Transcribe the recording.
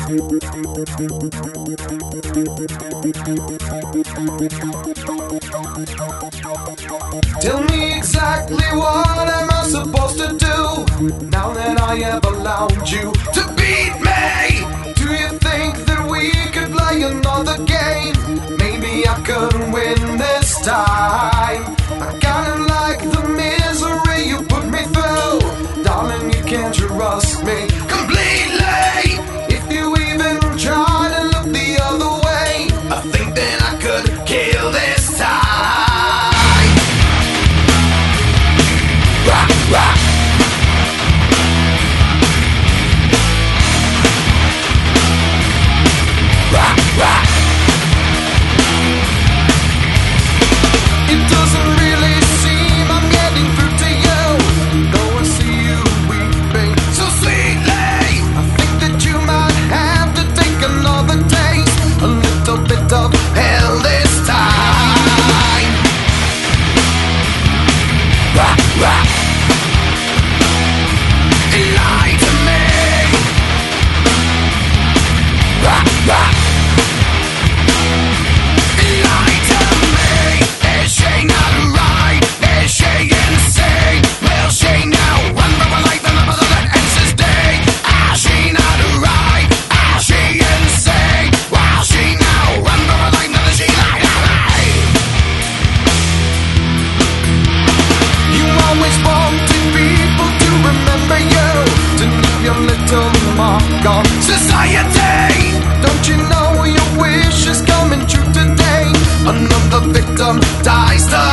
Tell me exactly what am I supposed to do now that I have allowed you to beat me? Do you think that we could play another game? Maybe I could win this time. I kinda like the misery you put me through. Darling, you can't trust me completely. If you even try to look the other way, I think that I could kill this time. Rock, rock. Rock, rock. It doesn't really seem I'm getting through to you, though I see you weeping so sweetly. I think that you might have to take another taste, a little bit of hell this time. Rock, rock. Lie to me. Rock, rock. Lie to me. Is she not right? Is she insane? Will she now run for her life in the puzzle that ends this day? Is she not right? Is she insane? Will she now run for her life? Now that she lied to me? You always wanted people to remember you, to leave your little mark on society. Don't you know your wish is coming true today? Another victim dies.